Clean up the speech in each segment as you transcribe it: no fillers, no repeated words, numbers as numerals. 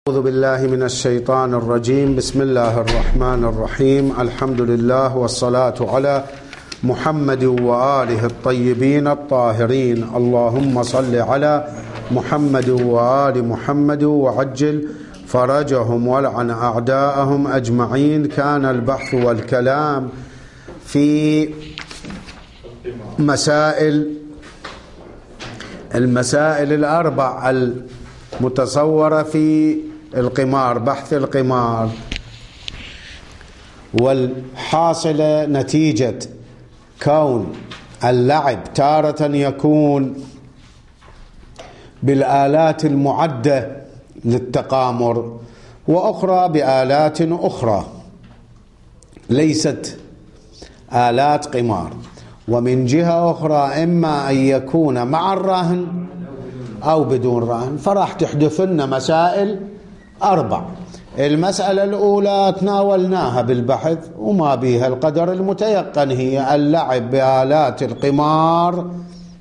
أعوذ بالله من الشيطان الرجيم. بسم الله الرحمن الرحيم. الحمد لله والصلاة على محمد وآله الطيبين الطاهرين. اللهم صل على محمد وآل محمد وعجل فرجهم والعن أعداءهم أجمعين. كان البحث والكلام في المسائل الأربع المتصورة في القمار، بحث القمار، والحاصلة نتيجة كون اللعب تارة يكون بالآلات المعدة للتقامر، وأخرى بآلات أخرى ليست آلات قمار، ومن جهة أخرى إما أن يكون مع الرهن أو بدون رهن. فراح تحدث لنا مسائل أربع. المسألة الأولى تناولناها بالبحث وما بيها القدر المتيقن، هي اللعب بآلات القمار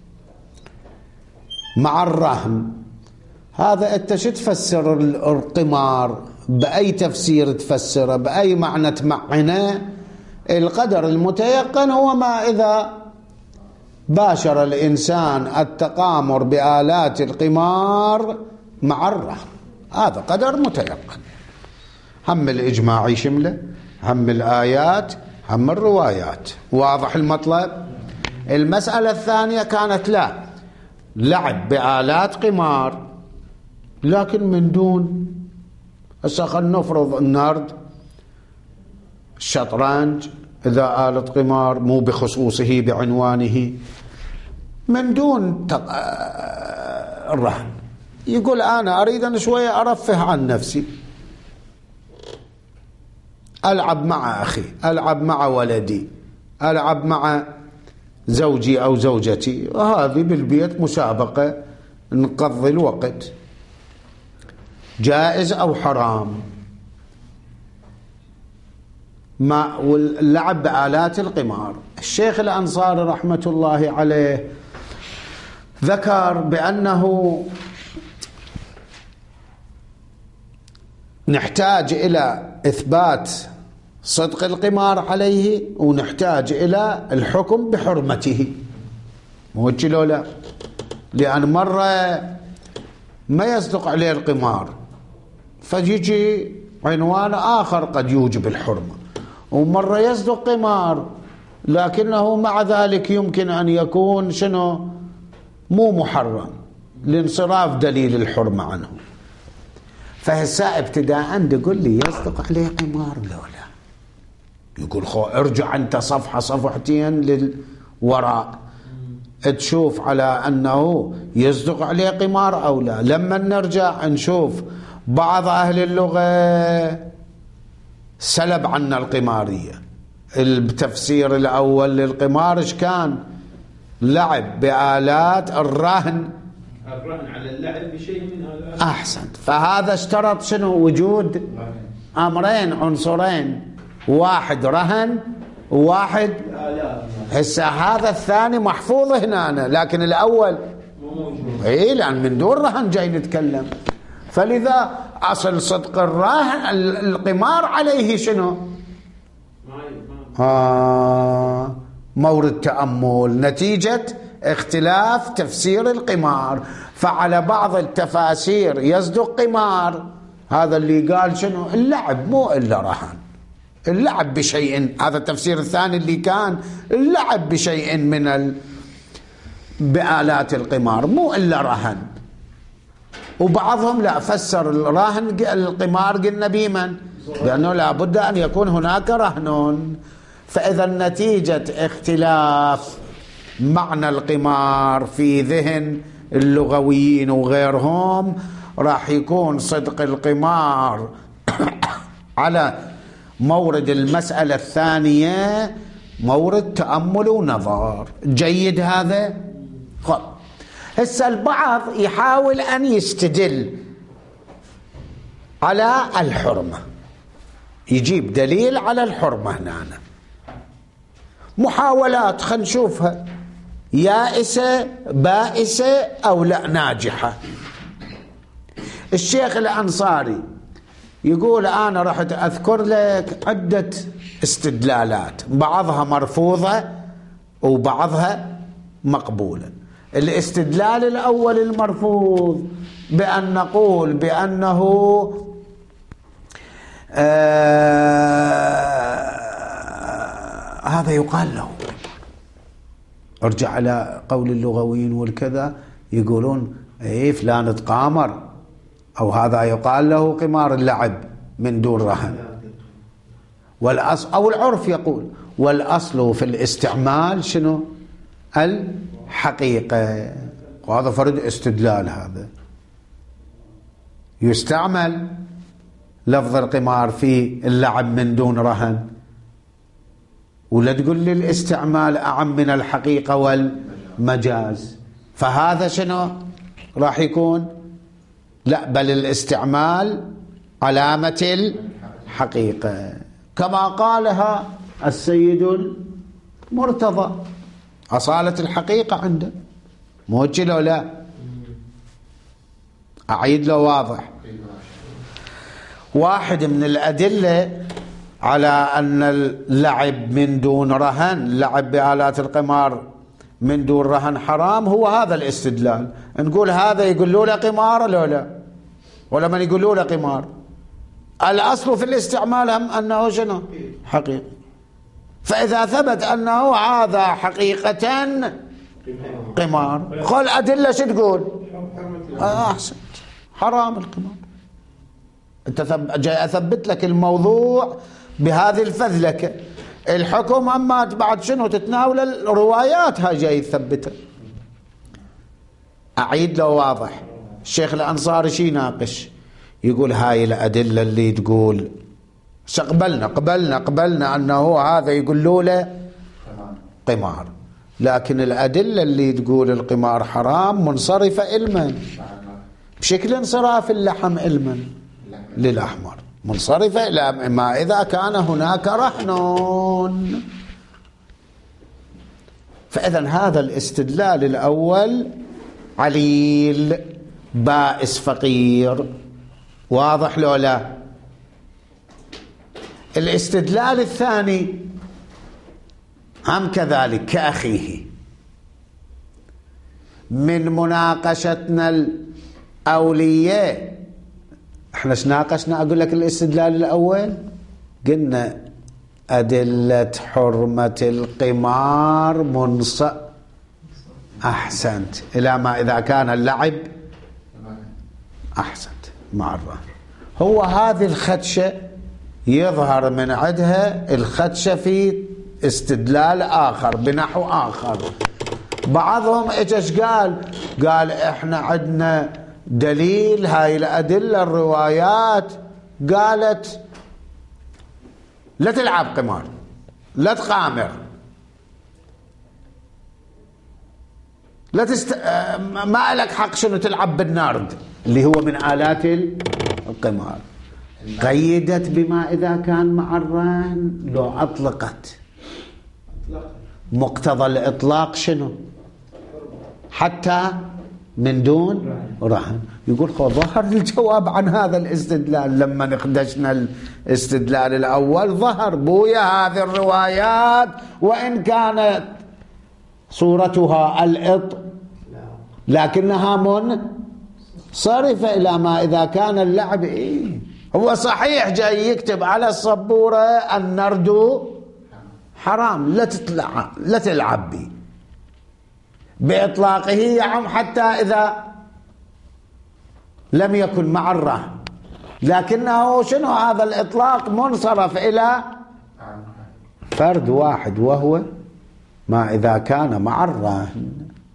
مع الرهن. هذا أنت شو تفسر القمار؟ بأي تفسير تفسره؟ بأي معنى تمعنه؟ القدر المتيقن هو ما إذا باشر الإنسان التقامر بآلات القمار مع الرهن، هذا قدر متيقن. هم الإجماعي شمله، هم الآيات، هم الروايات. واضح المطلب؟ المسألة الثانية كانت لا لعب بآلات قمار لكن من دون، هسه خلينا نفرض النرد، الشطرنج إذا آلة قمار مو بخصوصه بعنوانه، من دون الرهن. يقول أنا أريد أن شوية أرفه عن نفسي، ألعب مع أخي، ألعب مع ولدي، ألعب مع زوجي أو زوجتي، وهذه بالبيت مسابقة نقضي الوقت. جائز أو حرام؟ واللعب بآلات القمار. الشيخ الأنصاري رحمة الله عليه ذكر بأنه نحتاج إلى إثبات صدق القمار عليه، ونحتاج إلى الحكم بحرمته. مو لا، لأن مرة ما يصدق عليه القمار فيجي عنوان آخر قد يوجب الحرمة، ومرة يصدق قمار لكنه مع ذلك يمكن أن يكون شنو مو محرم لانصراف دليل الحرمة عنه. فهسا ابتداء تقول لي يصدق عليه قمار لولا، يقول ارجع أنت صفحة صفحتين للوراء تشوف على أنه يصدق عليه قمار أو لا. لما نرجع نشوف بعض أهل اللغة سلب عنا القمارية. التفسير الأول للقمار إيش كان؟ لعب بآلات الرهن على اللعب بشيء من آلات. أحسنت. فهذا اشترط شنو؟ وجود أمرين، عنصرين، واحد رهن وواحد آلات. هسه هذا الثاني محفوظ هنا، لكن الأول إيه، لأن من دون رهن جاي نتكلم. فلذا أصل صدق الرهن القمار عليه شنو؟ مورد تأمل نتيجة اختلاف تفسير القمار. فعلى بعض التفاسير يصدق قمار، هذا اللي قال شنو؟ اللعب مو إلا رهن، اللعب بشيء. هذا التفسير الثاني اللي كان اللعب بشيء من بآلات القمار مو إلا رهن. وبعضهم لا فسر الرهن القمار قلنا بمن؟ لأنه لابد أن يكون هناك رهن. فإذا نتيجة اختلاف معنى القمار في ذهن اللغويين وغيرهم راح يكون صدق القمار على مورد المسألة الثانية مورد تأمل ونظر. جيد هذا؟ خب هسه البعض يحاول أن يستدل على الحرمة، يجيب دليل على الحرمة هنا. محاولات خلينا نشوفها يائسة بائسة أو لا ناجحة. الشيخ الأنصاري يقول أنا رحت أذكر لك عدة استدلالات، بعضها مرفوضة وبعضها مقبولة. الاستدلال الأول المرفوض بأن نقول بأنه هذا يقال له، ارجع على قول اللغويين والكذا يقولون ايه فلان تقامر، او هذا يقال له قمار اللعب من دون رهن. والأصل او العرف يقول والاصل في الاستعمال شنو؟ الحقيقة. وهذا فرد استدلال، هذا يستعمل لفظ القمار في اللعب من دون رهن، ولا تقول لي الاستعمال أعم من الحقيقة والمجاز. فهذا شنو راح يكون؟ لا، بل الاستعمال علامة الحقيقة كما قالها السيد المرتضى، أصالة الحقيقة عنده. موجه لو لا أعيد له واضح. واحد من الأدلة على أن اللعب من دون رهن، اللعب بآلات القمار من دون رهن حرام، هو هذا الاستدلال. نقول هذا يقولوا له قمار لو لا، ولا من يقولوا له قمار. الأصل في الاستعمال هم أنه شنو؟ حقيقة. فإذا ثبت أنه هذا حقيقة قمار، قل أدلة شو تقول؟ أحسن، حرام القمار. أنت جاي أثبت لك الموضوع بهذه الفذلكة. الحكم أما بعد شنو تتناول الروايات، هاي جاي تثبتها. أعيد له واضح. الشيخ الأنصاري شي ناقش، يقول هاي الأدلة اللي تقول قبلنا أنه هذا يقول له قمار، لكن الأدلة اللي تقول القمار حرام منصرفة إلما، بشكل انصراف اللحم إلما للأحمر، منصرفة إلى ما إذا كان هناك رهن. فإذا هذا الاستدلال الأول عليل بائس فقير، واضح لو لا؟ الاستدلال الثاني هم كذلك كأخيه. من مناقشتنا الأولية احنا ناقشنا، أقول لك الاستدلال الأول قلنا أدلة حرمة القمار أحسنت إلى ما إذا كان اللعب أحسنت مع الرهن. هو هذه الخدشة يظهر من عندها الخدشة في استدلال آخر بنحو آخر. بعضهم اجش قال احنا عندنا دليل، هاي الأدلة الروايات قالت لا تلعب قمار، لا تقامر، ما لك حق شنو تلعب بالنارد اللي هو من آلات القمار. قيدت بما إذا كان مع الرهن، لو أطلقت مقتضى الإطلاق شنو؟ حتى من دون رهن. يقول ظهر الجواب عن هذا الاستدلال لما نخدشنا الاستدلال الأول، ظهر بويا هذه الروايات وإن كانت صورتها لكنها منصرفة إلى ما إذا كان اللعب هو صحيح جاي يكتب على السبورة النرد حرام، لا تلعب به بإطلاقه يعم حتى إذا لم يكن مع الرهن، لكنه شنو هذا الإطلاق منصرف إلى فرد واحد وهو ما إذا كان مع الرهن.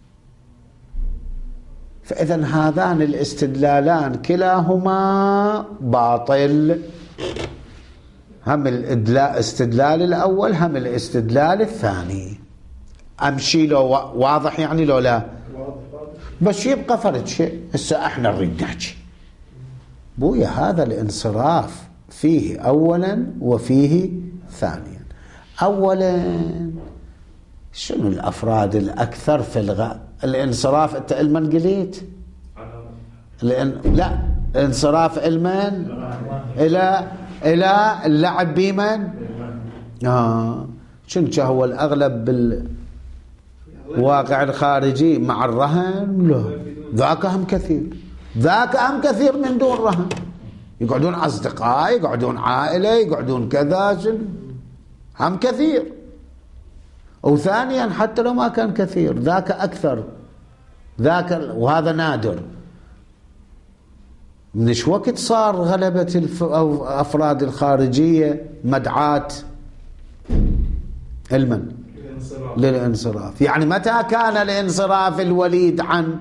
فإذا هذان الاستدلالان كلاهما باطل، هم الاستدلال الأول هم الاستدلال الثاني. أمشي له واضح يعني لو لا؟ بس يبقى فرد شيء هسه احنا نريد نحكي بويا هذا الانصراف فيه أولا وفيه ثانيا. أولا شنو الأفراد الأكثر في الانصراف؟ أنت علما قليت لا، انصراف علما إلى اللعب بمن؟ شنو هو الأغلب بالواقع الخارجي مع الرهن؟ لا، ذاك هم كثير، ذاك هم كثير من دون رهن، يقعدون أصدقاء، يقعدون عائلة، يقعدون كذا، هم كثير. وثانيا حتى لو ما كان كثير ذاك أكثر، ذاك وهذا نادر. من ايش وقت صار غلبة أفراد الخارجية مدعاة المن؟ للانصراف. يعني متى كان الانصراف الوليد عن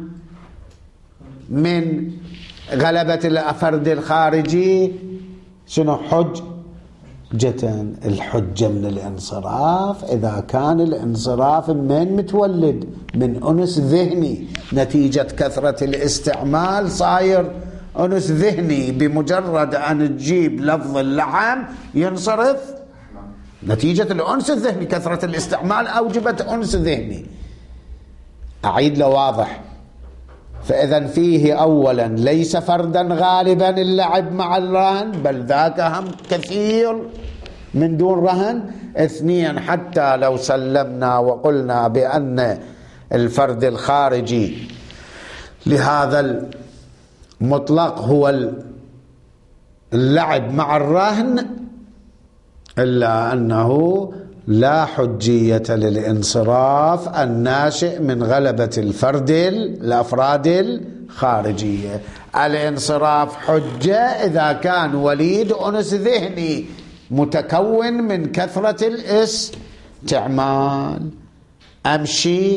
من غلبة الفرد الخارجي؟ شنو حجة؟ الحجة من الانصراف إذا كان الانصراف من متولد من أنس ذهني نتيجة كثرة الاستعمال، صاير أنس ذهني بمجرد أن تجيب لفظ اللعب ينصرف نتيجة الأنس الذهني، كثرة الاستعمال أوجبت أنس ذهني. أعيد له واضح. فإذا فيه أولا ليس فردا غالبا اللعب مع الرهن، بل ذاك هم كثير من دون رهن. اثنين، حتى لو سلمنا وقلنا بأن الفرد الخارجي لهذا المطلق هو اللعب مع الرهن، إلا أنه لا حجية للانصراف الناشئ من غلبة الأفراد الخارجية. الانصراف حجة إذا كان وليد أنس ذهني متكون من كثرة الاستعمال. أمشي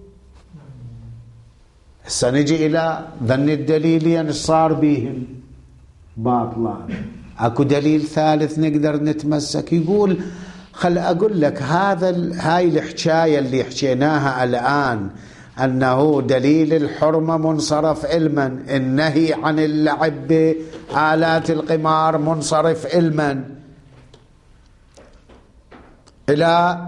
سنجي إلى ظن الدليلين صار بهم باطلان. أكو دليل ثالث نقدر نتمسك، يقول خل أقول لك هاي الحكاية اللي حكيناها الآن أنه دليل الحرمة منصرف علما، النهي عن اللعب بآلات القمار منصرف علما، إلى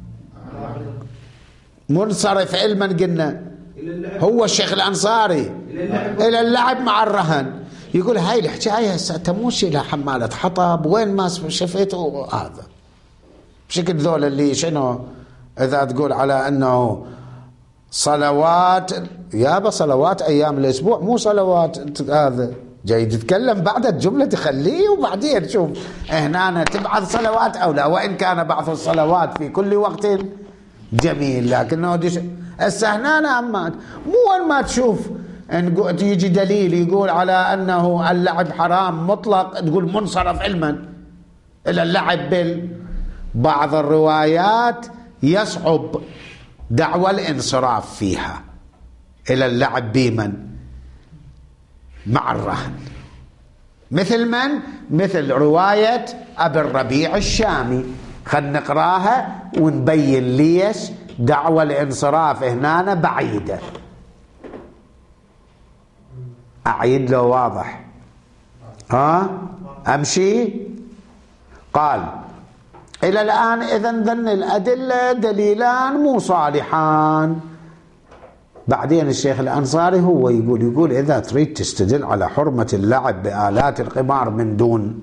منصرف علما قلنا هو الشيخ الأنصاري إلى اللعب مع الرهن. يقول هاي الحكاية هسه تموش إلى حمالة حطب، وين ما شفته هذا بشكل ذول اللي شنو إذا تقول على أنه صلوات يابا صلوات أيام الأسبوع، مو صلوات هذا جاي تتكلم بعد الجملة تخليه وبعدين شوف هنا تبعث صلوات أو لا، وإن كان بعث الصلوات في كل وقت جميل، لكنه هسه هنا أما مو وين ما تشوف إن يجي دليل يقول على أنه اللعب حرام مطلق تقول منصرف علما إلى اللعب بعض الروايات يصعب دعوى الانصراف فيها إلى اللعب بمن مع الرهن، مثل رواية أبي الربيع الشامي. خلنا نقراها ونبين ليش دعوى الانصراف هنا بعيدة. أعيد له واضح. أمشي. قال إلى الآن إذن ظن الأدلة دليلان مو صالحان. بعدين الشيخ الأنصاري هو يقول إذا تريد تستدل على حرمة اللعب بآلات القمار من دون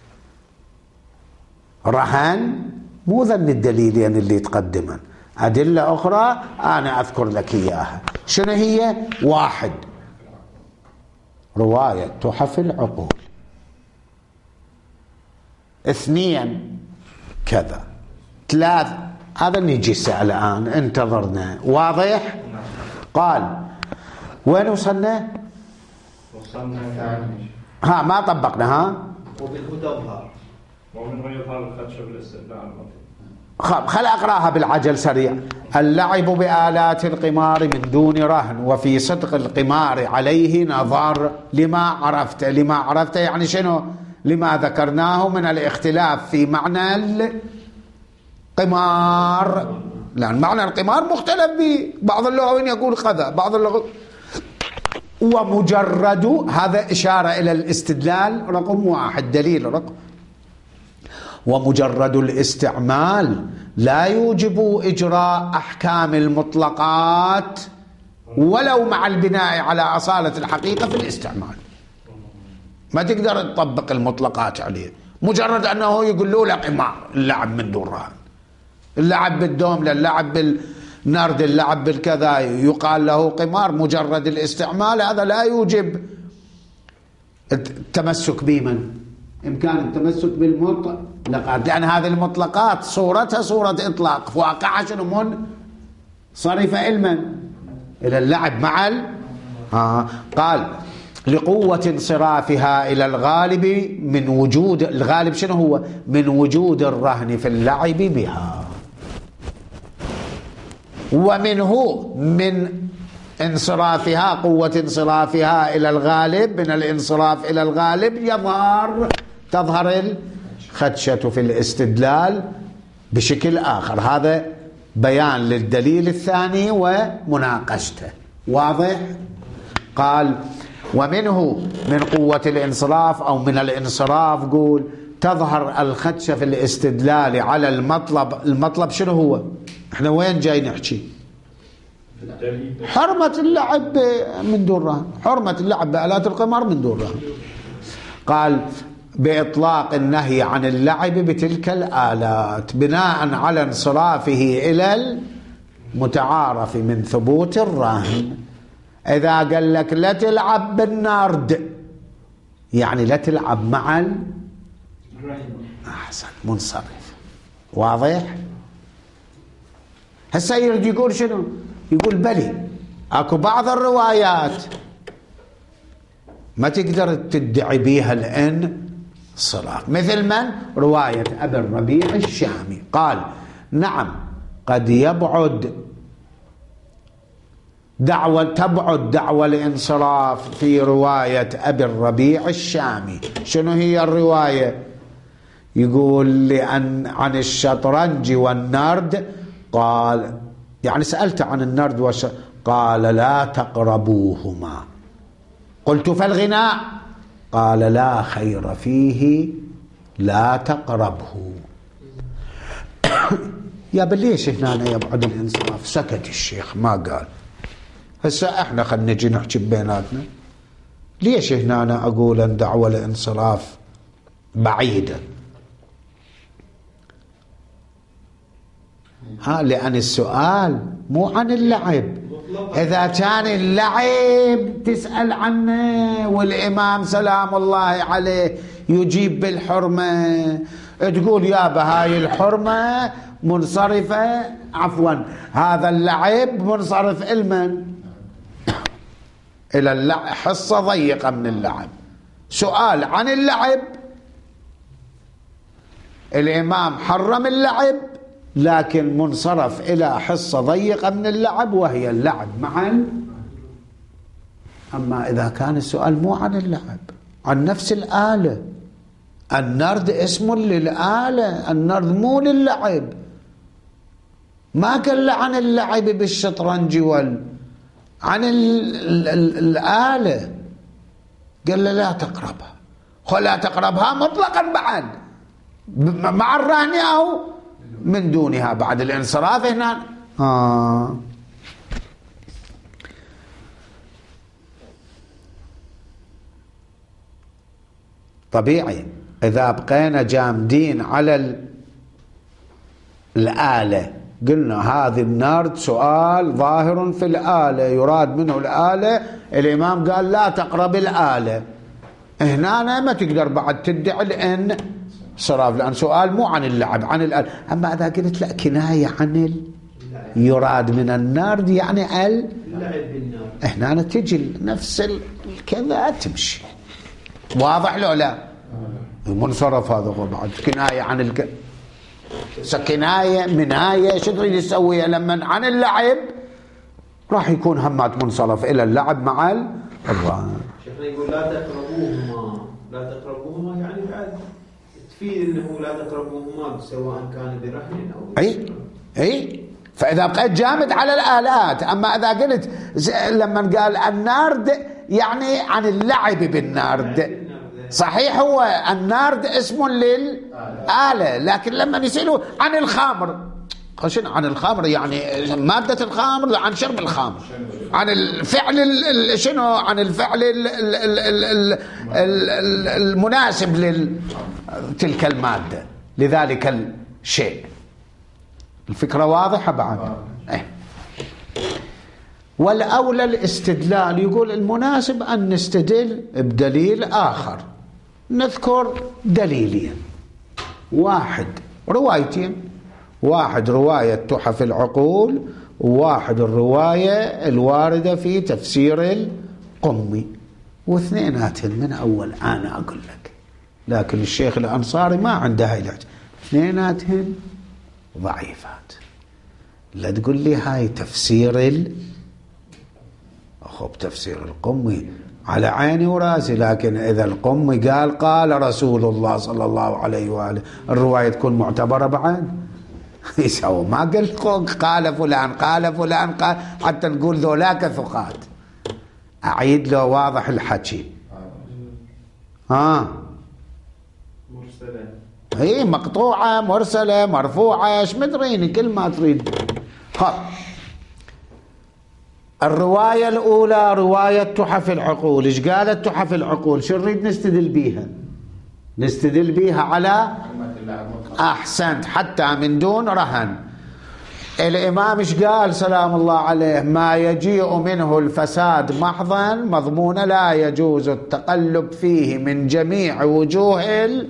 رهن مو ظن الدليلين اللي تقدمن، أدلة أخرى أنا أذكر لك إياها. شنو هي؟ 1 رواية تحف العقول، 2 كذا، 3 هذا نجي الآن انتظرنا. واضح؟ قال وين وصلنا؟ ما طبقنا. وبالهدى ومنه يظهر الخدش بالاستدلال. خل أقرأها بالعجل سريع. اللعب بآلات القمار من دون رهن وفي صدق القمار عليه نظر لما عرفت يعني شنو؟ لما ذكرناه من الاختلاف في معنى القمار، لأن معنى القمار مختلف به، بعض اللغويين يقول كذا، بعض اللغويين ومجرد هذا إشارة إلى الاستدلال رقم 1، دليل رقم. ومجرد الاستعمال لا يوجب إجراء أحكام المطلقات ولو مع البناء على أصالة الحقيقة في الاستعمال. ما تقدر تطبق المطلقات عليه. مجرد أنه يقول له قمار، اللعب من دون رهن، اللعب بالدوملة، اللعب بالنرد، اللعب بالكذا، يقال له قمار. مجرد الاستعمال هذا لا يوجب التمسك بمن إمكان التمسك بالمطلقات، لأن هذه المطلقات صورتها صورة إطلاق، واقعها شنو؟ منصرفة إلى اللعب مع قال لقوة انصرافها إلى الغالب من وجود الغالب شنو هو؟ من وجود الرهن في اللعب بها. ومنه من انصرافها، قوة انصرافها إلى الغالب، من الانصراف إلى الغالب تظهر الخدشة في الاستدلال بشكل آخر. هذا بيان للدليل الثاني ومناقشته. واضح؟ قال ومنه من قوة الانصراف أو من الانصراف قول تظهر الخدشة في الاستدلال على المطلب شنو هو؟ احنا وين جاي نحكي؟ حرمة اللعب من دون رهن، حرمة اللعب بآلات القمار من دون رهن. قال بإطلاق النهي عن اللعب بتلك الآلات بناء على انصرافه إلى المتعارف من ثبوت الرهن. إذا قال لك لا تلعب بالنرد يعني لا تلعب مع أحسن منصرف. واضح؟ هسه يريد يقول شنو؟ يقول بلي اكو بعض الروايات ما تقدر تدعي بيها الانصراف، مثل من؟ رواية أبي الربيع الشامي قال نعم قد تبعد دعوى الانصراف في رواية أبي الربيع الشامي. شنو هي الرواية؟ يقول لأن عن الشطرنج والنرد قال، يعني سألت عن النرد قال لا تقربوهما. قلت فالغناء؟ قال لا خير فيه لا تقربه. يا بليش هنا يبعد الانصراف؟ سكت الشيخ ما قال. هسه احنا خلنا نجي نحكي بيناتنا. ليش هنا أنا أقول أن دعوة الانصراف بعيدة؟ لأن السؤال مو عن اللعب. إذا كان اللعب تسأل عنه والإمام سلام الله عليه يجيب بالحرمة، تقول يا بهاي الحرمة منصرفة، عفوا هذا اللعب منصرف إلى اللعب، حصة ضيقة من اللعب. سؤال عن اللعب، الإمام حرم اللعب لكن منصرف إلى حصة ضيقة من اللعب وهي اللعب أما إذا كان السؤال مو عن اللعب، عن نفس الآلة، النرد اسم للآلة، النرد مو للعب. ما قال عن اللعب بالشطرنج عن الآلة، قال لا تقربها، لا تقربها مطلقا بعد مع الرهن أو من دونها بعد الانصراف هنا. طبيعي إذا بقينا جامدين على الآلة، قلنا هذه النرد سؤال ظاهر في الآلة يراد منه الآلة، الإمام قال لا تقرب الآلة، هنا ما تقدر بعد تدعي الانصراف لأن سؤال مو عن اللعب عن الآلة. أما إذا قلت لا كناية عن يراد من النرد يعني اللعب بالنرد، هنا تجي نفس كذا تمشي. واضح لو لا؟ منصرف هذا هو بعد كناية عن كناية مناية. شو تريد تسويها لما عن اللعب؟ راح يكون همات منصرف إلى اللعب مع الرهن. شيخنا يقول لا تقربوهما يعني بعد تفيد انه لا تقربوهما سواء كان برهن او اي فاذا بقيت جامد على الآلات. اما اذا قلت لما قال النرد يعني عن اللعب بالنرد، صحيح هو النرد اسم للآلة، لكن لما يسألوا عن الخمر عن الخمر يعني مادة الخمر، عن شرب الخمر، عن الفعل شنو، عن الفعل المناسب لتلك المادة لذلك الشيء. الفكرة واضحة بعد؟ والأولى الاستدلال، يقول المناسب أن نستدل بدليل آخر. نذكر دليلين، واحد روايتين، واحد رواية تحف العقول، وواحد الرواية الواردة في تفسير القمي، واثنيناتهم من أول أنا أقول لك، لكن الشيخ الأنصاري ما عنده هاي الحاجة، اثنيناتهم ضعيفات. لا تقول لي هاي تفسير تفسير القمي على عيني وراسي، لكن إذا القمي قال رسول الله صلى الله عليه وآله، الرواية تكون معتبرة بعد؟ يسوي ما قال فلان قال حتى نقول ذولاك ثقات. أعيد له واضح الحكي. مرسلة، هي مقطوعة مرسلة مرفوعة ايش مدريني كل ما تريد. الرواية الأولى رواية تحف العقول. إيش قالت تحف العقول؟ شو نريد نستدل بيها؟ نستدل بيها على أحسنت حتى من دون رهن. الإمام إيش قال سلام الله عليه؟ ما يجيء منه الفساد محضا مضمون لا يجوز التقلب فيه من جميع وجوه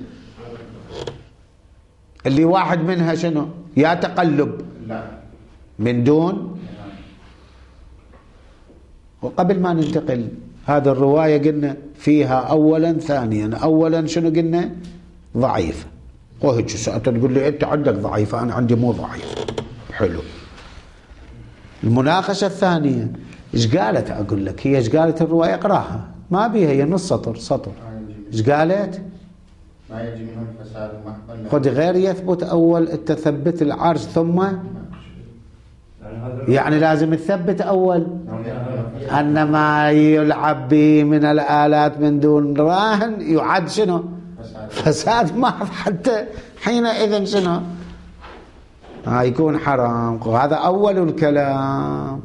اللي واحد منها شنو؟ يا تقلب من دون. وقبل ما ننتقل هذا الرواية قلنا فيها أولا ثانيا. أولا شنو قلنا؟ ضعيف. وهيك سأنت تقول لي أنت عندك ضعيفة، أنا عندي مو ضعيف. حلو. المناقشة الثانية إيش قالت؟ أقول لك هي إيش قالت الرواية؟ اقراها ما بيها، هي نص سطر. إيش قالت؟ ما يجي منه الفساد محضا خذ غير يثبت أول التثبت العرش ثم يعني لازم تثبت أول أن ما يلعب به من الآلات من دون راهن يعد شنو؟ فساد محض، حتى حينئذ شنو؟ يكون حرام. وهذا أول الكلام،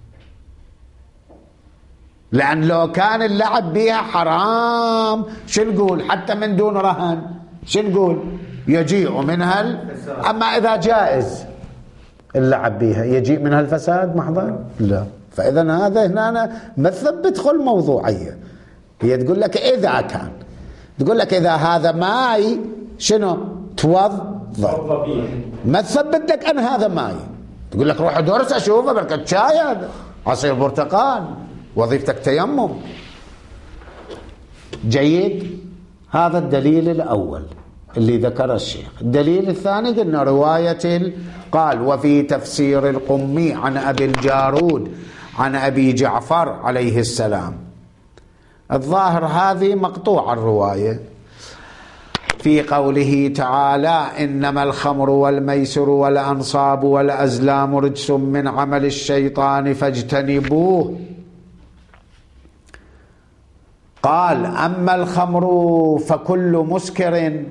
لأن لو كان اللعب بها حرام شو نقول؟ حتى من دون رهن شو نقول؟ يجيء منها أما إذا جائز اللعب بها يجيء منها الفساد محضا؟ لا. فإذا هذا هنا ما تثبت خل موضوعية. هي تقول لك إذا كان، تقول لك إذا هذا ماي شنو؟ توضأ، ما تثبت لك أن هذا ماي. تقول لك روح درس أشوفه بركة شاي هذا عصير برتقال، وظيفتك تيمم. جيد. هذا الدليل الأول اللي ذكر الشيخ. الدليل الثاني قلنا رواية قال وفي تفسير القمي عن أبي الجارود عن أبي جعفر عليه السلام. الظاهر هذه مقطوع الرواية في قوله تعالى إنما الخمر والميسر والأنصاب والأزلام رجس من عمل الشيطان فاجتنبوه. قال أما الخمر فكل مسكر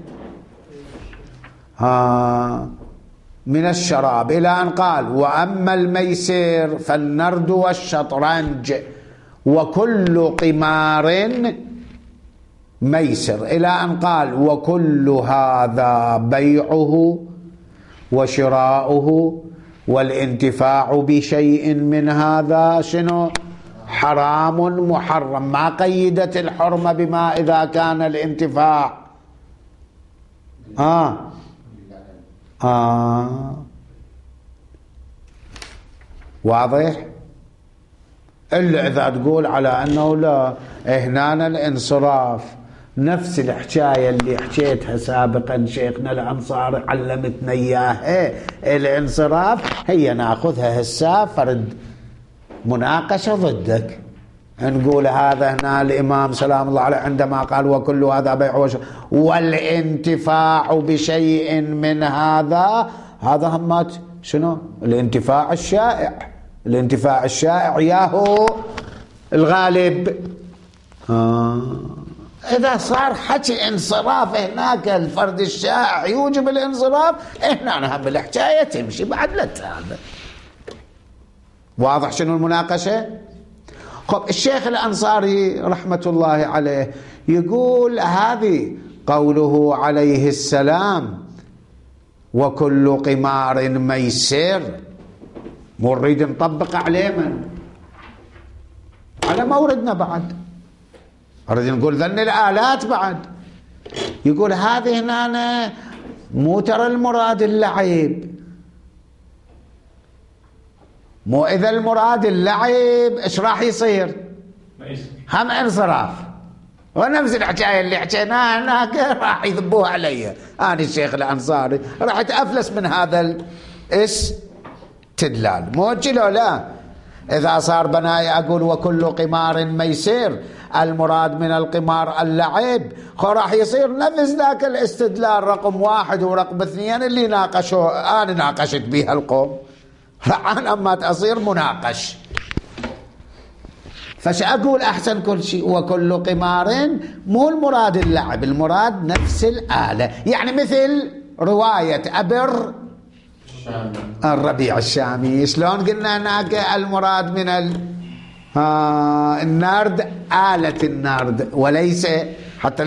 من الشراب إلى أن قال وأما الميسر فالنرد والشطرنج وكل قمار ميسر إلى أن قال وكل هذا بيعه وشراؤه والانتفاع بشيء من هذا شنو؟ حرام محرم. ما قيدت الحرمة بما إذا كان الانتفاع واضح؟ إلا إذا تقول على أنه لا هنا الانصراف نفس الحكاية اللي حكيتها سابقا شيخنا الأنصاري علمتنا إياها. الانصراف هي ناخذها هسه فرد مناقشة ضدك، نقول هذا هنا الإمام سلام الله عليه عندما قال وكل هذا بيع والانتفاع بشيء من هذا، هذا همات شنو؟ الانتفاع الشائع. الانتفاع الشائع ياهو الغالب. إذا صار حكي انصراف هناك الفرد الشائع يوجب الانصراف، هنا هم الحكاية تمشي بعد لا هذا. واضح شنو المناقشة؟ خب الشيخ الأنصاري رحمة الله عليه يقول هذه قوله عليه السلام وكل قمار ميسر، مو نريد نطبق عليه من؟ على موردنا بعد، نريد نقول ذن الآلات بعد. يقول هذه هنا مو ترى المراد اللعب، مو إذا المراد اللعب إيش راح يصير؟ هم انصراف. ونفس الحكاية اللي حكيناها هناك راح يذبوها علي أنا الشيخ الأنصاري، راح أتأفلس من هذا الاستدلال. مو لو لا إذا صار بناي أقول وكل قمار ميسر المراد من القمار اللعب، راح يصير نفس ذاك الاستدلال رقم 1 ورقم 2 اللي ناقشوا أنا ناقشت بها القوم، أنا أما تصير مناقش. فش أقول أحسن كل شيء وكل قمار مو المراد اللعب، المراد نفس الآلة. يعني مثل رواية أبر الربيع الشامي، شلون قلنا هناك المراد من النرد آلة النرد، وليس حتى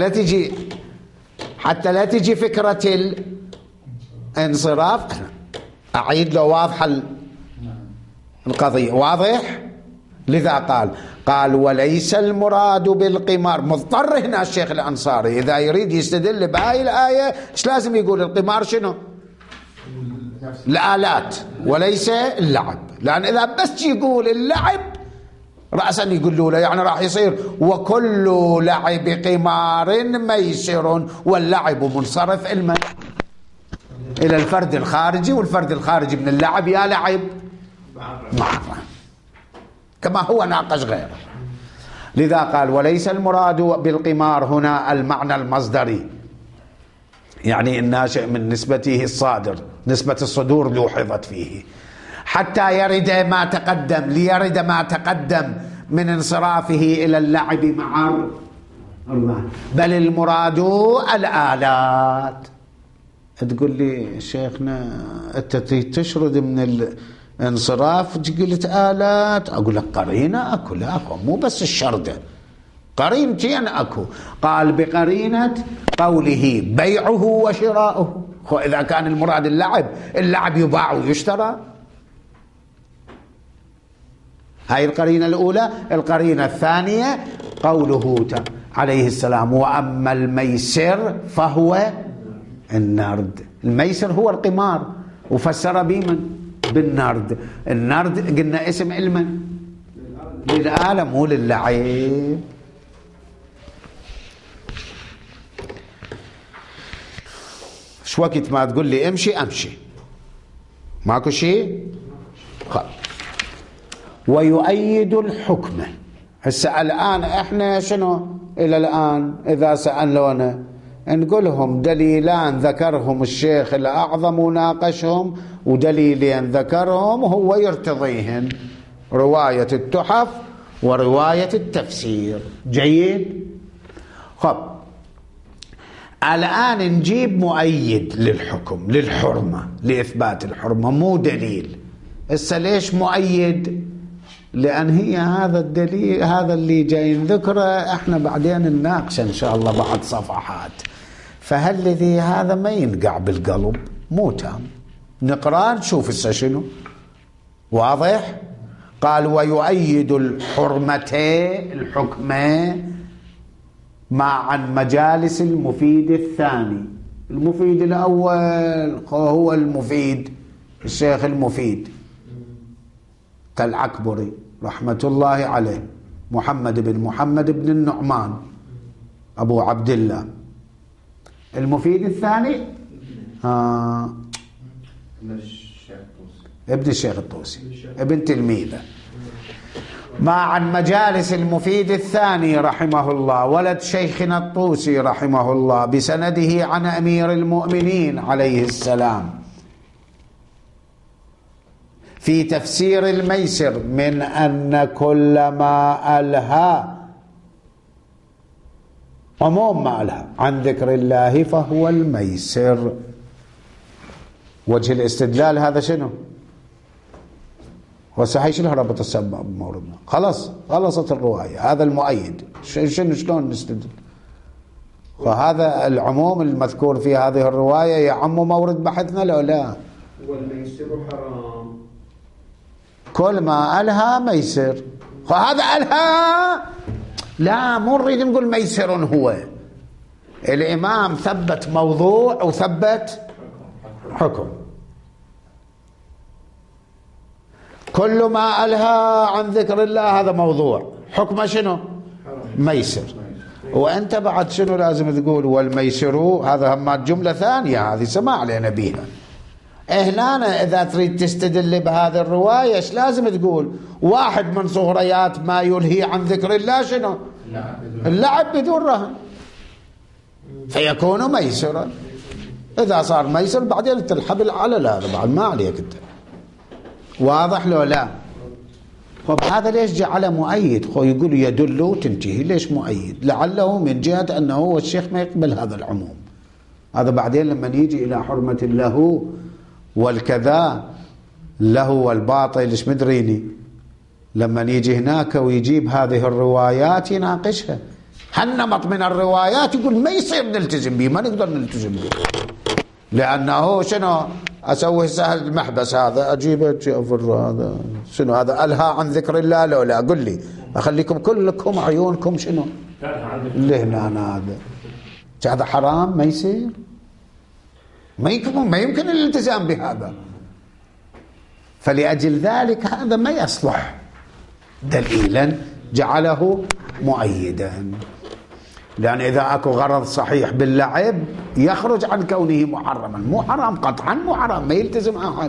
لا تجي فكرة الانصراف. أعيد لو واضحة القضية، واضح؟ لذا قال وليس المراد بالقمار. مضطر هنا الشيخ الأنصاري إذا يريد يستدل بهاي الآية ايش لازم يقول؟ القمار شنو؟ الآلات وليس اللعب، لأن إذا بس يقول اللعب رأسا يقولوا له يعني راح يصير وكل لعب قمار ميسر، واللعب منصرف إلى الفرد الخارجي، والفرد الخارجي من اللعب يا لعب معه كما هو ناقش غيره. لذا قال وليس المراد بالقمار هنا المعنى المصدري، يعني الناشئ من نسبته الصادر، نسبة الصدور لوحظت فيه، حتى يرد ما تقدم، ليرد ما تقدم من انصرافه إلى اللعب مع الله، بل المراد الآلات. تقول لي شيخنا أنت تشرد من الانصراف قلت آلات، أقول لك قرينة أكو، لا أكو مو بس الشردة، قرينتين أكو. قال بقرينة قوله بيعه وشراؤه، إذا كان المراد اللعب يباع ويشترى. هاي القرينة الأولى. القرينة الثانية قوله عليه السلام وأما الميسر فهو النرد. الميسر هو القمار، وفسر بمن؟ بالنرد. النرد قلنا اسم علما للآلة مو للعب. شو وقت ما تقول لي امشي ماكو شيء. ويؤيد الحكم. هسه الآن احنا شنو إلى الآن إذا سألونا نقولهم دليلان ذكرهم الشيخ الأعظم وناقشهم، ودليلين ذكرهم هو يرتضيهن، رواية التحف ورواية التفسير. جيد. خب الآن نجيب مؤيد للحكم للحرمة، لإثبات الحرمة، مو دليل. هسه ليش مؤيد؟ لأن هي هذا الدليل، هذا اللي جاي نذكره احنا بعدين نناقشه إن شاء الله بعد صفحات، فهالذي هذا ما ينقع بالقلب، مو تام. نقرأ نشوف هسه شنو. واضح؟ قال ويؤيد الحكمة مع مجالس المفيد الثاني. المفيد الأول هو المفيد الشيخ المفيد كالعكبري رحمة الله عليه، محمد بن النعمان أبو عبد الله. المفيد الثاني ابن الشيخ الطوسي ابن تلميذه. مع مجالس المفيد الثاني رحمه الله ولد شيخنا الطوسي رحمه الله بسنده عن أمير المؤمنين عليه السلام في تفسير الميسر من أن كل ما ألهى عموم ما لها عن ذكر الله فهو الميسر. وجه الاستدلال هذا شنو؟ وسحيش له ربط السبب بموردنا، خلصت الرواية، هذا المؤيد. شلون نستدل؟ فهذا العموم المذكور في هذه الرواية يعم مورد بحثنا لو لا؟ والميسر حرام، كل ما ألها ميسر. فهذا ألها، لا مو نريد نقول ميسر هو. الإمام ثبت موضوع وثبت حكم. كل ما ألها عن ذكر الله هذا موضوع، حكمه شنو؟ ميسر. وأنت بعد شنو لازم تقول؟ والميسر هذا هم جملة ثانية، هذه سماع لنا بيها. هنا إذا تريد تستدل بهذه الرواية ايش لازم تقول؟ واحد من صغريات ما يلهي عن ذكر الله شنو؟ اللعب بدون رهن، فيكون ميسرا. إذا صار ميسر بعدين تلحب على هذا بعد ما عليك أنت. واضح لو لا؟ طب هذا ليش جعله مؤيد؟ يقول يدل وتنتهي. ليش مؤيد؟ لعله من جهة أنه هو الشيخ ما يقبل هذا العموم. هذا بعدين لما يجي إلى حرمة له والكذا له والباطل ايش مدريني، لما يجي هناك ويجيب هذه الروايات يناقشها. هالنمط من الروايات يقول ما يصير نلتزم به، ما نقدر نلتزم به، لأنه شنو أسوي سهل المحبس هذا أجيبه هذا شنو هذا ألها عن ذكر الله لو لا؟ قل لي أخليكم كلكم عيونكم شنو اللي هنا هذا حرام ما يصير، ما يمكن الالتزام بهذا. فلأجل ذلك هذا ما يصلح دليلا، جعله مؤيدا. لأن إذا أكو غرض صحيح باللعب يخرج عن كونه محرما. مو حرام قطعا، مو حرام، ما يلتزم أحد.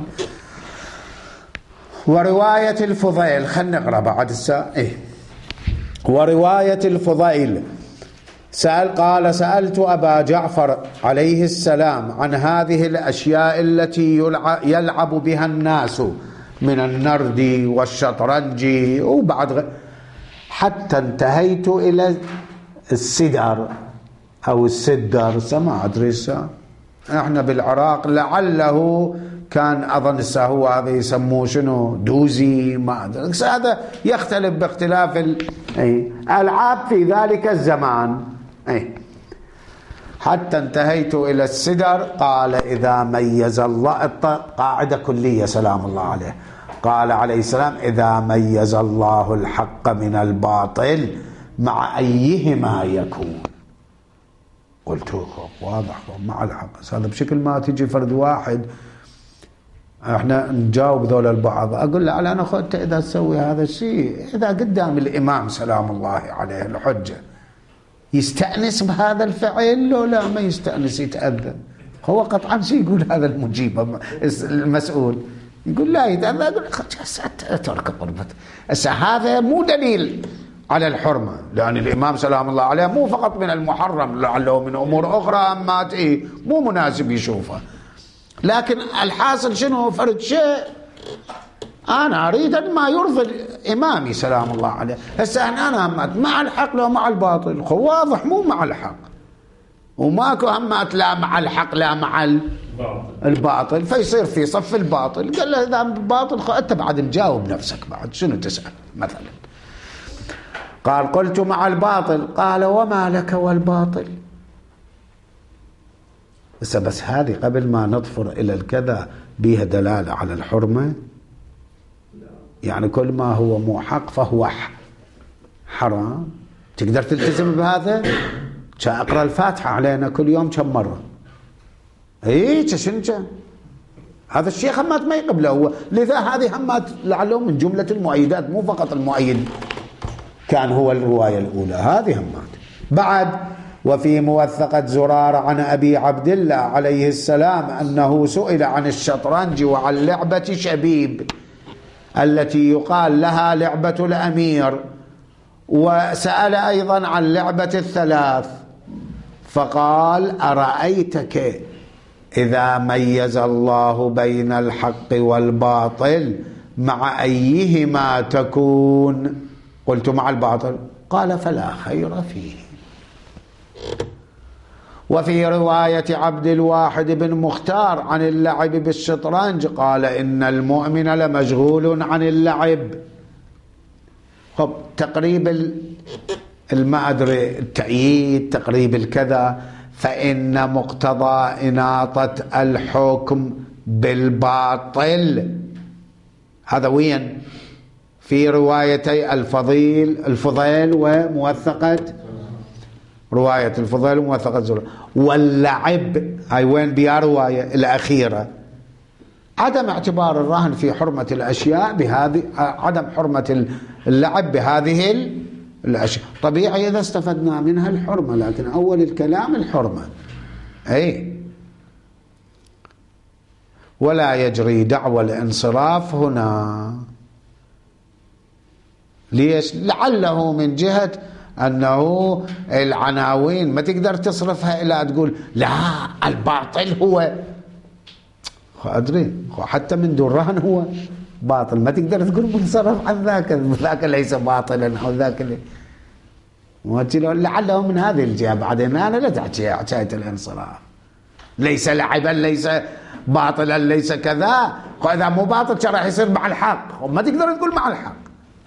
ورواية الفضيل، خلنا نقرأ بعد الساعة. ورواية الفضيل قال سألت أبا جعفر عليه السلام عن هذه الأشياء التي يلعب بها الناس من النرد والشطرنج وبعد حتى انتهيت إلى السدر أو السدر، ما أدري احنا بالعراق لعله كان أظن هو هذا يسموه شنو دوزي، ما أدري. هذا يختلف باختلاف الألعاب في ذلك الزمان. حتى انتهيت إلى السدر. قال إذا ميز الله، قاعدة كلية سلام الله عليه، قال عليه السلام إذا ميز الله الحق من الباطل مع أيهما يكون. قلت واضح مع الحق، بس هذا بشكل ما تجي فرد واحد احنا نجاوب ذول البعض، اقول له على انا اخوته اذا تسوي هذا الشيء اذا قدام الامام سلام الله عليه الحجه يستأنس بهذا الفعل لو لا ما يستأنس يتأذى. هو قطعا شيء يقول هذا المجيب المسؤول يقول لا يتأذى، يقول اترك قربته. هذا مو دليل على الحرمة، لأن الإمام سلام الله عليه مو فقط من المحرم، لعله من أمور أخرى أما مو مناسب يشوفه. لكن الحاصل شنو؟ فرد شيء أنا أريد أن ما يرضي إمامي سلام الله عليه. هسه أنا همات مع الحق لو مع الباطل، واضح مو مع الحق، وماكو همات لا مع الحق لا مع الباطل، فيصير في صف الباطل. قال له إذا باطل أنت بعد مجاوب نفسك، بعد شنو تسأل مثلا. قال قلت مع الباطل. قال وما لك والباطل؟ بس هذه قبل ما نظفر إلى الكذا بيها دلالة على الحرمة، يعني كل ما هو مو حق فهو حرام. تقدر تلتزم بهذا؟ اقرأ الفاتحة علينا كل يوم كم مرة؟ شنو هذا الشيخ همات ما يقبله هو، لذا هذه همات لعله من جملة المؤيدات، مو فقط المؤيد كان هو الرواية الأولى، هذه همات. بعد وفي موثقة زرار عن أبي عبد الله عليه السلام أنه سئل عن الشطرنج وعن لعبة شبيب التي يقال لها لعبة الأمير، وسأل أيضا عن لعبة الثلاث، فقال أرأيتك إذا ميز الله بين الحق والباطل مع أيهما تكون؟ قلت مع الباطل. قال فلا خير فيه. وفي رواية عبد الواحد بن مختار عن اللعب بالشطرنج قال إن المؤمن لمشغول عن اللعب. خب تقريب ما أدري التأييد تقريب الكذا، فإن مقتضى إناطة الحكم بالباطل هذا وين؟ في روايتي الفضيل وموثقة رواية الفضيل وموثقة زرع. واللعب هاي وين بها رواية الأخيرة؟ عدم اعتبار الرهن في حرمة الأشياء بهذه، عدم حرمة اللعب بهذه الأشياء. طبيعي إذا استفدنا منها الحرمة، لكن أول الكلام الحرمة. أي ولا يجري دعوى الانصراف هنا. ليش؟ لعله من جهة أنه العناوين ما تقدر تصرفها إلى تقول لا الباطل هو أدري حتى من دون رهن هو باطل، ما تقدر تقول منصرف عن ذاك ليس باطلا أو ذاك لعله من هذه الجهة. بعدين أنا لا تحكي حكاية الانصراف ليس لعبا ليس باطلا ليس كذا، وإذا مو باطل راح يصير مع الحق، وما تقدر تقول مع الحق.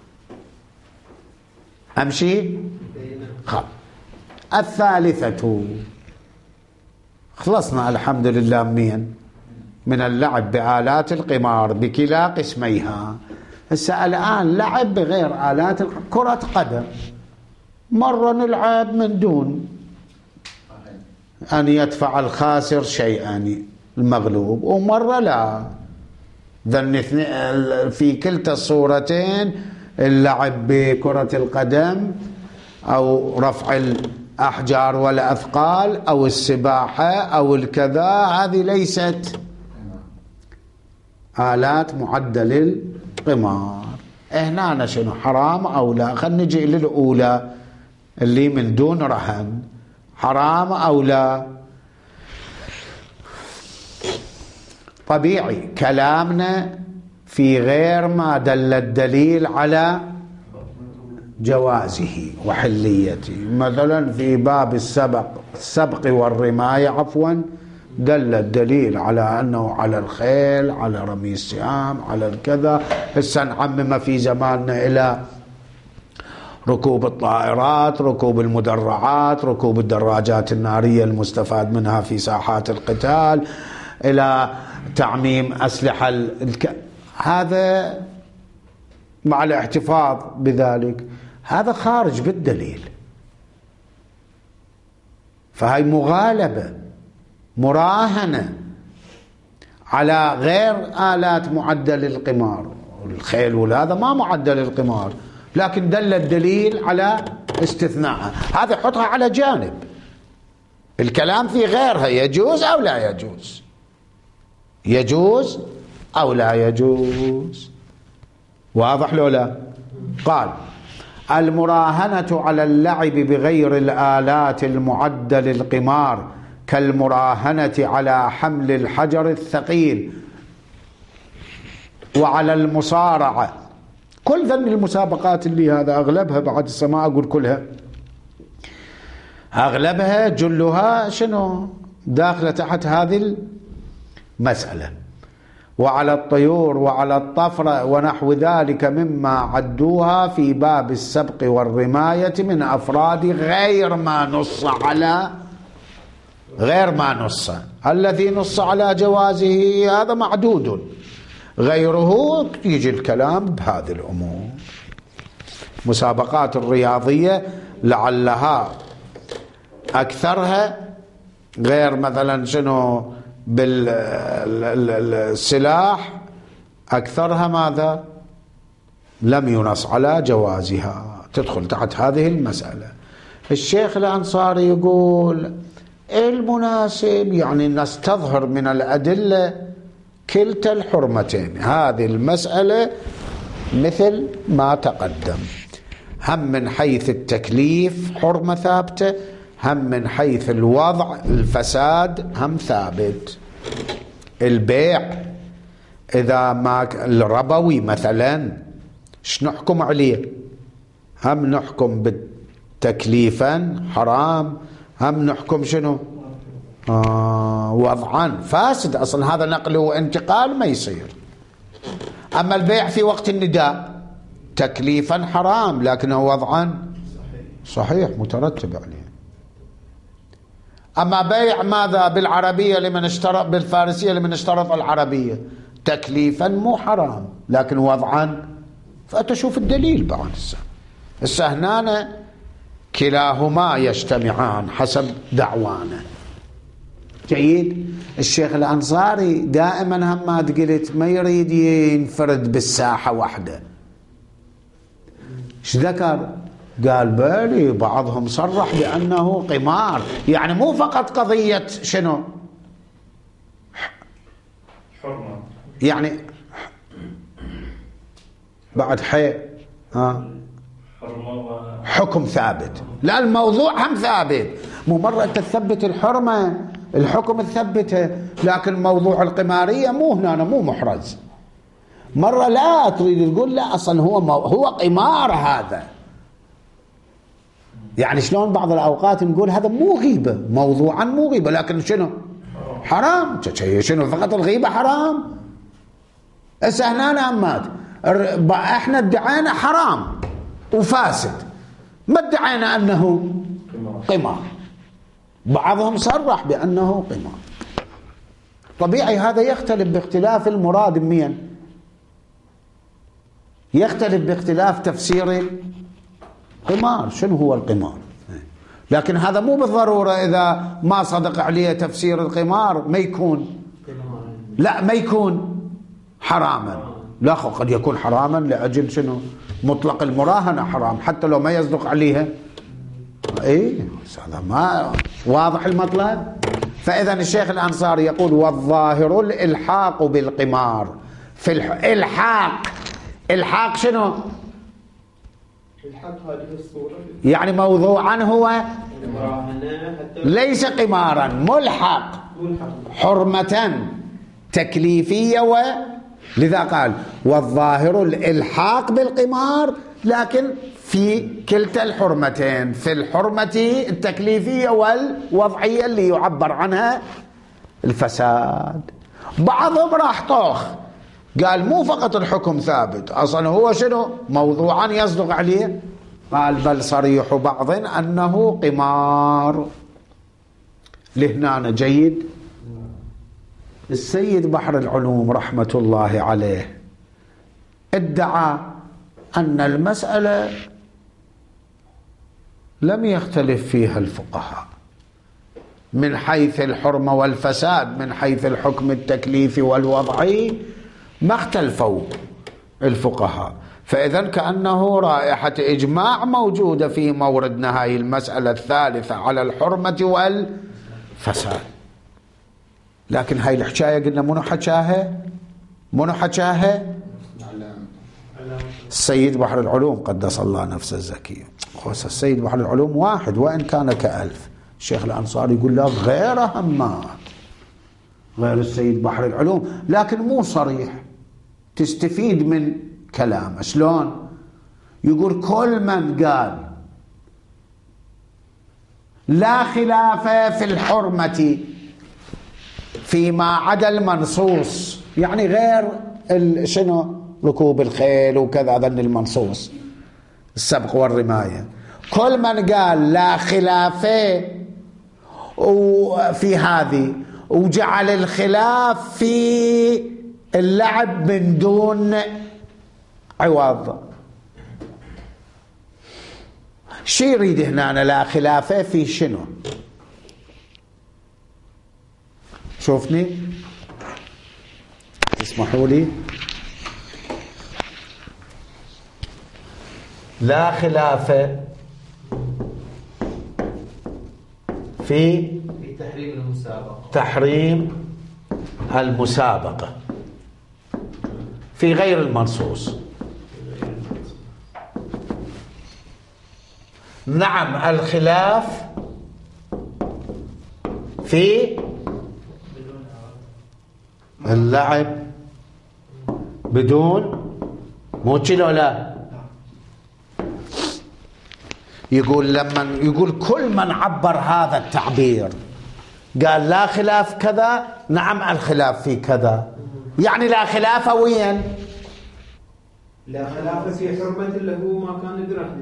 أمشي الثالثة. خلصنا الحمد لله من اللعب بآلات القمار بكلا قسميها. هسه الآن لعب بغير آلات كرة قدم، مرة نلعب من دون أن يدفع الخاسر شيئا المغلوب، ومرة لا. في كلتا الصورتين اللعب بكرة القدم أو رفع الأحجار والأثقال أو السباحة أو الكذا، هذه ليست آلات معدة للقمار. هنا شنو حرام أو لا؟ خلينا نجي للأولى اللي من دون رهن، حرام أو لا؟ طبيعي كلامنا في غير ما دل الدليل على جوازه وحليته. مثلا في باب السبق والرماية دل الدليل على أنه على الخيل، على رمي السهام، على الكذا. هسه نعمم في زماننا إلى ركوب الطائرات، ركوب المدرعات، ركوب الدراجات النارية المستفاد منها في ساحات القتال، إلى تعميم أسلحة هذا مع الاحتفاظ بذلك، هذا خارج بالدليل. فهي مغالبة مراهنة على غير آلات معدة للقمار. الخيل وهذا ما معدة للقمار، لكن دل الدليل على استثناءها. هذا حطها على جانب. الكلام في غيرها يجوز أو لا يجوز، يجوز أو لا يجوز. واضح لو لا؟ قال المراهنة على اللعب بغير الآلات المعدة للقمار كالمراهنة على حمل الحجر الثقيل وعلى المصارعة. كل ذن المسابقات اللي هذا أغلبها، بعد السماء أقول كلها، أغلبها جلها شنو داخلة تحت هذه المسألة. وعلى الطيور وعلى الطفرة ونحو ذلك مما عدوها في باب السبق والرماية من أفراد غير ما نص على الذي نص على جوازه هذا معدود، غيره يجي الكلام بهذه الأمور. مسابقات الرياضية لعلها أكثرها غير مثلا شنو بالسلاح، أكثرها ماذا؟ لم ينص على جوازها، تدخل تحت هذه المسألة. الشيخ الأنصاري يقول المناسب يعني نستظهر من الأدلة كلتا الحرمتين. هذه المسألة مثل ما تقدم، هم من حيث التكليف حرمة ثابتة، هم من حيث الوضع الفساد هم ثابت. البيع إذا ما الربوي مثلا شنو نحكم عليه؟ هم نحكم بالتكليفا حرام، هم نحكم شنو وضعا فاسد، أصلا هذا نقل وانتقال ما يصير. أما البيع في وقت النداء تكليفا حرام لكنه وضعا صحيح مترتب عليه. أما بيع ماذا بالعربية لمن اشترط، بالفارسية لمن اشترط العربية، تكليفا مو حرام لكن وضعا. فتشوف الدليل بعد السهنان كلاهما يجتمعان حسب دعوانا. جيد. الشيخ الأنصاري دائما هم ما قلت ما يريد ينفرد بالساحة واحدة. ايش ذكر؟ قال بالي بعضهم صرح بأنه قمار، يعني مو فقط قضية شنو حرمة، يعني بعد حكم ثابت، لا الموضوع هم ثابت. مو مرة تثبت الحرمة الحكم تثبته، لكن موضوع القمارية مو هنا مو محرز. مرة لا تريد تقول لا أصلا هو قمار هذا، يعني شلون بعض الأوقات نقول هذا مو غيبة، موضوعا مو غيبة لكن شنو حرام، شنو فقط الغيبة حرام. هسه هنا أمات احنا ادعينا حرام وفاسد، ما ادعينا أنه قمار. بعضهم صرح بأنه قمار. طبيعي هذا يختلف باختلاف المراد مين، يختلف باختلاف تفسير القمار، شنو هو القمار. لكن هذا مو بالضرورة إذا ما صدق عليه تفسير القمار ما يكون، لا ما يكون حراما، لا قد يكون حراما لأجل شنو مطلق المراهنة حرام حتى لو ما يصدق عليها. ايه هذا ما واضح المطلب. فإذا الشيخ الأنصاري يقول والظاهر الإلحاق بالقمار في الحاق شنو يعني موضوعا هو ليس قمارا، ملحق حرمة تكليفية لذا قال والظاهر الإلحاق بالقمار، لكن في كلتا الحرمتين، في الحرمة التكليفية والوضعية اللي يعبر عنها الفساد. بعضهم راح طوخ قال مو فقط الحكم ثابت، أصلا هو شنو موضوعا يصدق عليه، قال بل صريح بعض أنه قمار. لهنا جيد. السيد بحر العلوم رحمة الله عليه ادعى أن المسألة لم يختلف فيها الفقهاء من حيث الحرمة والفساد، من حيث الحكم التكليفي والوضعي ما اختلفوا الفقهاء. فإذا كأنه رائحة إجماع موجودة في مورد نهاية المسألة الثالثة على الحرمة والفساد. لكن هاي الحكاية قلنا منو حكاها السيد بحر العلوم قدس الله نفسه الزكية. السيد بحر العلوم واحد وإن كان كألف. الشيخ الأنصاري يقول له غير همات غير السيد بحر العلوم، لكن مو صريح، تستفيد من كلامه. شلون؟ يقول كل من قال لا خلاف في الحرمة فيما عدا المنصوص، يعني غير شنو ركوب الخيل وكذا، ذن المنصوص السبق والرماية. كل من قال لا خلاف في هذه وجعل الخلاف في اللعب من دون عوض، شي يريد هنا أنا لا خلاف في شنو؟ شوفني تسمحوا لي. لا خلاف في تحريم المسابقة في غير المنصوص. نعم الخلاف في اللعب بدون مو كيلو لا يقول كل من عبر هذا التعبير قال لا خلاف كذا، نعم الخلاف في كذا، يعني لا خلاف وين؟ لا خلاف في حرمة له ما كان يدركنا.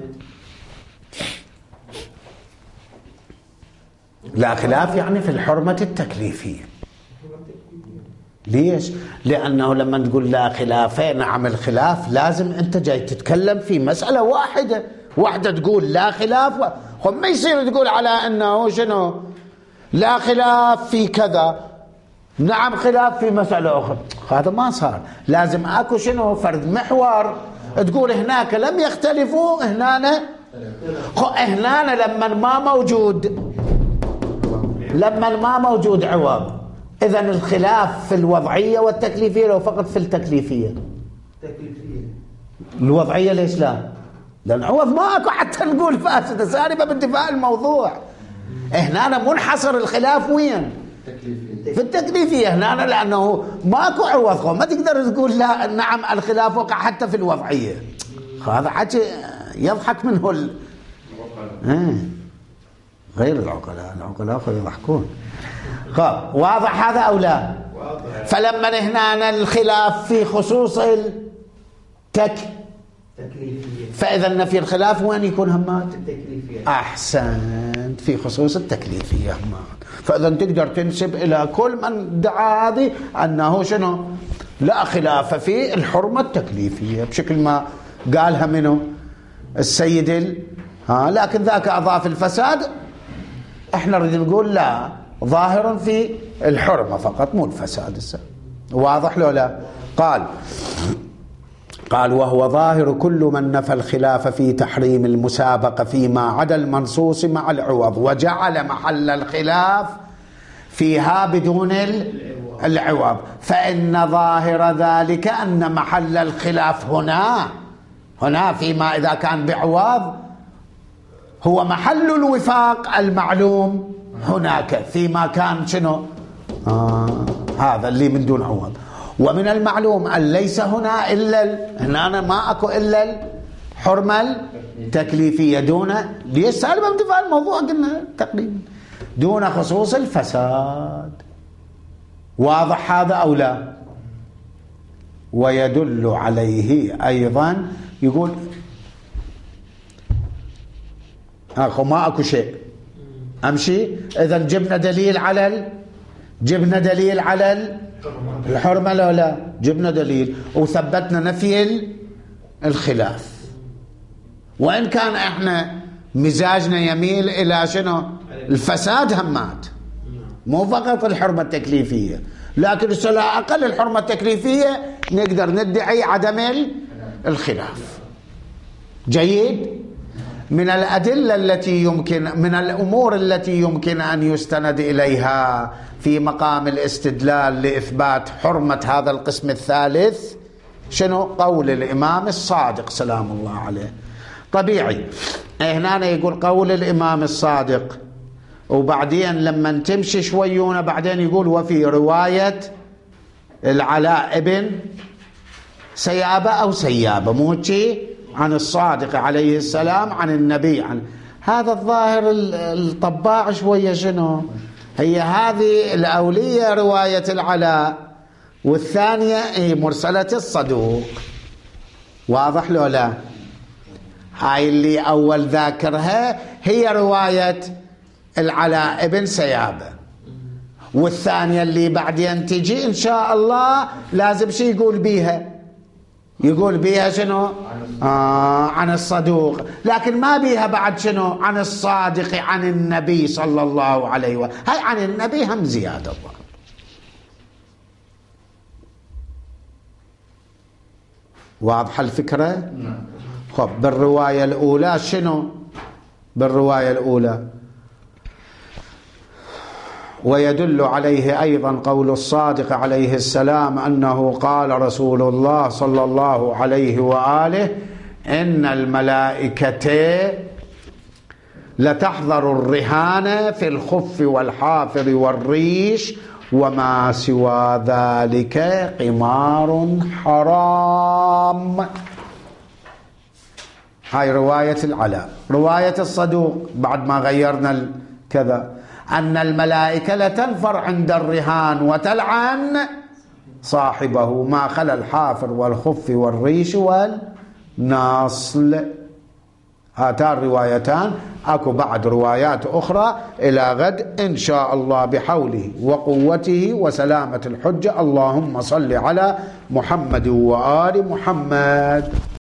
لا خلاف يعني في الحرمة التكليفية. ليش؟ لأنه لما تقول لا خلاف نعم الخلاف لازم أنت جاي تتكلم في مسألة واحدة تقول لا خلاف ما يصير تقول على أنه شنو لا خلاف في كذا نعم خلاف في مسألة أخرى، هذا ما صار. لازم أكو شنو فرد محور تقول هناك لم يختلفوا هنا لما ما موجود عوض. إذن الخلاف في الوضعية والتكليفية لو فقط في التكليفية. الوضعية ليش لا؟ لأن عوض ما أكو حتى نقول فاسدة سالبة بانتفاء الموضوع. هنا منحصر الخلاف وين؟ في التكليفية هنا، لأنه ماكو عوض ما تقدر تقول لا نعم الخلاف وقع حتى في الوضعية. هذا حكي يضحك منه غير العقلاء يضحكون. واضح هذا أو لا؟ فلما هنا الخلاف في خصوص التكليفية، فإذا نفي الخلاف وين يكون همات؟ أحسنت، في خصوص التكليفية همات. فإذا تقدر تنسب إلى كل من دعا هذه أنه شنو لا خلاف في الحرمة التكليفية بشكل ما قالها منه السيد لكن ذاك أضاف الفساد. احنا نريد نقول لا، ظاهر في الحرمة فقط مو الفساد. واضح لو لا؟ قال وهو ظاهر كل من نفى الخلاف في تحريم المسابقة فيما عدا المنصوص مع العوض وجعل محل الخلاف فيها بدون العوض، فإن ظاهر ذلك أن محل الخلاف هنا فيما إذا كان بعوض هو محل الوفاق المعلوم هناك فيما كان شنو هذا اللي من دون عوض. ومن المعلوم أن ليس هنا هنا ما أكو إلا الحرمة التكليفية دون ليش سالبة انتفاء الموضوع قلنا تقريبا دون خصوص الفساد. واضح هذا أو لا؟ ويدل عليه أيضا يقول ما أكو شيء أمشي. إذا جبنا دليل على الحرمة لا جبنا دليل وثبتنا نفي الخلاف. وإن كان احنا مزاجنا يميل إلى شنو الفساد همات مو فقط الحرمة التكليفية، لكن على أقل الحرمة التكليفية نقدر ندعي عدم الخلاف. جيد. من الأدلة التي يمكن من الأمور التي يمكن أن يستند إليها في مقام الاستدلال لإثبات حرمة هذا القسم الثالث شنو؟ قول الإمام الصادق سلام الله عليه. طبيعي هنا يقول قول الإمام الصادق وبعدين لما تمشي شويون بعدين يقول وفي رواية العلاء ابن سيابة أو سيابة موتي عن الصادق عليه السلام عن النبي هذا الظاهر الطباع شوية شنو هي هذه الأولية رواية العلاء والثانية مرسلة الصدوق. واضح لو لا؟ هاي اللي أول ذاكرها هي رواية العلاء ابن سيابة، والثانية اللي بعدين تجي إن شاء الله لازم شي يقول بيها شنو عن الصدوق، لكن ما بيها بعد شنو عن الصادق عن النبي صلى الله عليه وسلم. هاي عن النبي هم زيادة الله. واضحة الفكرة؟ خب بالرواية الأولى شنو؟ بالرواية الأولى ويدل عليه أيضا قول الصادق عليه السلام أنه قال رسول الله صلى الله عليه وآله إن الملائكة لتحضر الرهان في الخف والحافر والريش وما سوى ذلك قمار حرام. هاي رواية العلاء. رواية الصدوق بعد ما غيرنا كذا أن الملائكة لتنفر عند الرهان وتلعن صاحبه ما خلا الحافر والخف والريش والناصل. هاتان روايتان. أكو بعد روايات أخرى. إلى غد إن شاء الله بحوله وقوته وسلامة الحجة. اللهم صل على محمد وآل محمد.